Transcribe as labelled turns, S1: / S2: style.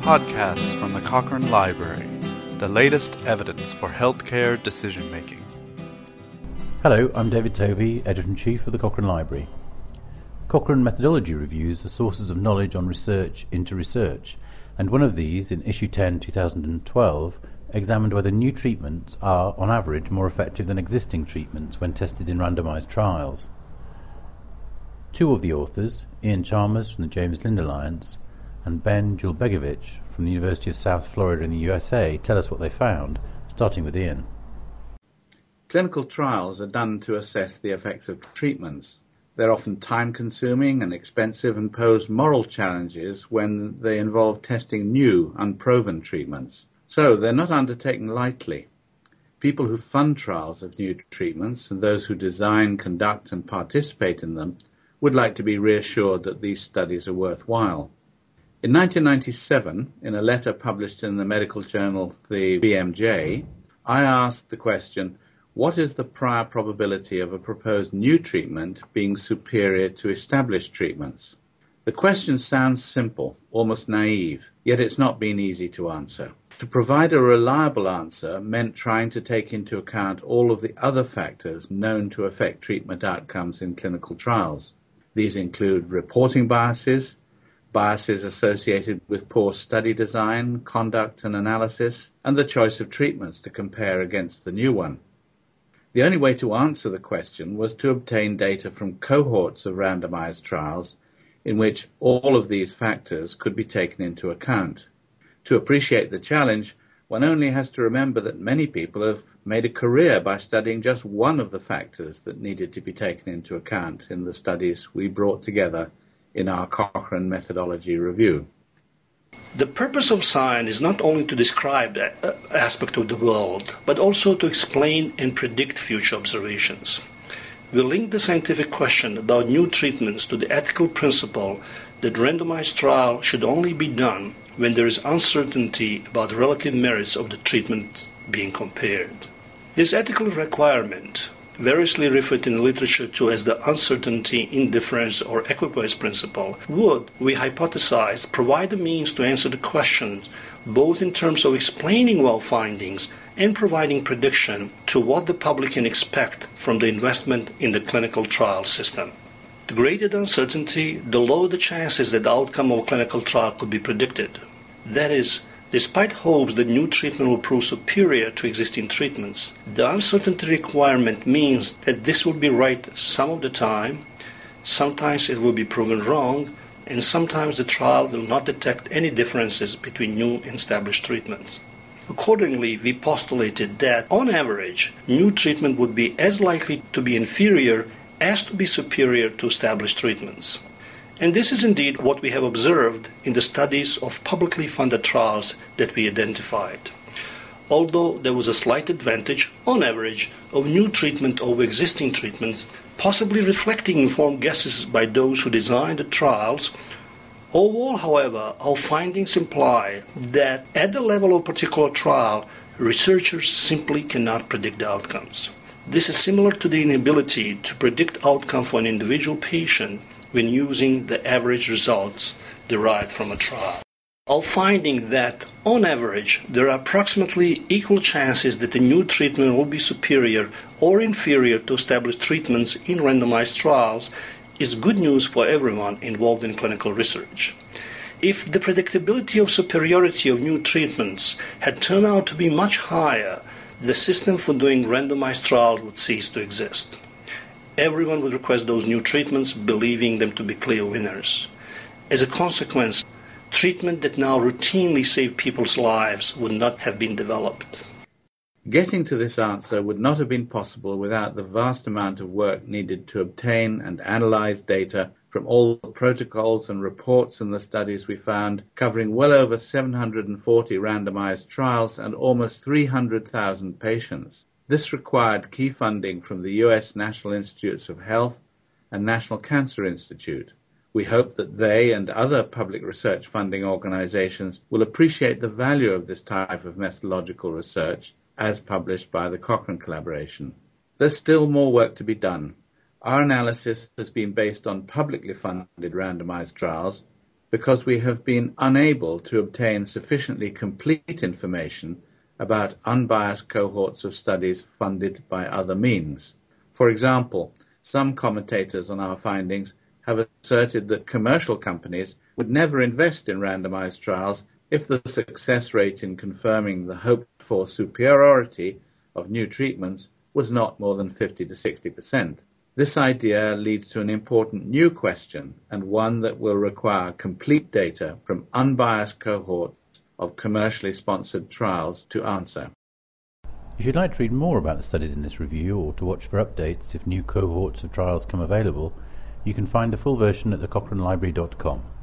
S1: Podcasts from the Cochrane Library, the latest evidence for healthcare decision-making.
S2: Hello, I'm David Tovey, Editor-in-Chief of the Cochrane Library. Cochrane Methodology reviews the sources of knowledge on research into research, and one of these, in issue 10, 2012, examined whether new treatments are, on average, more effective than existing treatments when tested in randomized trials. Two of the authors, Ian Chalmers from the James Lind Alliance and Ben Julbegovich from the University of South Florida in the USA, tell us what they found, starting with Ian.
S3: Clinical trials are done to assess the effects of treatments. They're often time-consuming and expensive and pose moral challenges when they involve testing new, unproven treatments. So they're not undertaken lightly. People who fund trials of new treatments and those who design, conduct and participate in them would like to be reassured that these studies are worthwhile. In 1997, in a letter published in the medical journal the BMJ, I asked the question, what is the prior probability of a proposed new treatment being superior to established treatments? The question sounds simple, almost naive, yet it's not been easy to answer. To provide a reliable answer meant trying to take into account all of the other factors known to affect treatment outcomes in clinical trials. These include reporting biases, biases associated with poor study design, conduct and analysis, and the choice of treatments to compare against the new one. The only way to answer the question was to obtain data from cohorts of randomized trials in which all of these factors could be taken into account. To appreciate the challenge, one only has to remember that many people have made a career by studying just one of the factors that needed to be taken into account in the studies we brought together in our Cochrane Methodology Review.
S4: The purpose of science is not only to describe the aspect of the world, but also to explain and predict future observations. We link the scientific question about new treatments to the ethical principle that randomized trial should only be done when there is uncertainty about the relative merits of the treatment being compared. This ethical requirement, variously referred in the literature to as the uncertainty, indifference, or equipoise principle, would, we hypothesize, provide a means to answer the questions both in terms of explaining well findings and providing prediction to what the public can expect from the investment in the clinical trial system. The greater the uncertainty, the lower the chances that the outcome of a clinical trial could be predicted. That is, despite hopes that new treatment will prove superior to existing treatments, the uncertainty requirement means that this will be right some of the time, sometimes it will be proven wrong, and sometimes the trial will not detect any differences between new and established treatments. Accordingly, we postulated that, on average, new treatment would be as likely to be inferior as to be superior to established treatments. And this is indeed what we have observed in the studies of publicly funded trials that we identified. Although there was a slight advantage, on average, of new treatment over existing treatments, possibly reflecting informed guesses by those who designed the trials, overall, however, our findings imply that at the level of a particular trial, researchers simply cannot predict the outcomes. This is similar to the inability to predict outcome for an individual patient when using the average results derived from a trial. Our finding that, on average, there are approximately equal chances that a new treatment will be superior or inferior to established treatments in randomized trials is good news for everyone involved in clinical research. If the predictability of superiority of new treatments had turned out to be much higher, the system for doing randomized trials would cease to exist. Everyone would request those new treatments, believing them to be clear winners. As a consequence, treatment that now routinely save people's lives would not have been developed.
S3: Getting to this answer would not have been possible without the vast amount of work needed to obtain and analyze data from all the protocols and reports in the studies we found, covering well over 740 randomized trials and almost 300,000 patients. This required key funding from the U.S. National Institutes of Health and National Cancer Institute. We hope that they and other public research funding organizations will appreciate the value of this type of methodological research as published by the Cochrane Collaboration. There's still more work to be done. Our analysis has been based on publicly funded randomized trials, because we have been unable to obtain sufficiently complete information about unbiased cohorts of studies funded by other means. For example, some commentators on our findings have asserted that commercial companies would never invest in randomized trials if the success rate in confirming the hoped-for superiority of new treatments was not more than 50 to 60%. This idea leads to an important new question, and one that will require complete data from unbiased cohorts of commercially sponsored trials to answer.
S2: If you'd like to read more about the studies in this review, or to watch for updates if new cohorts of trials come available, you can find the full version at thecochranelibrary.com.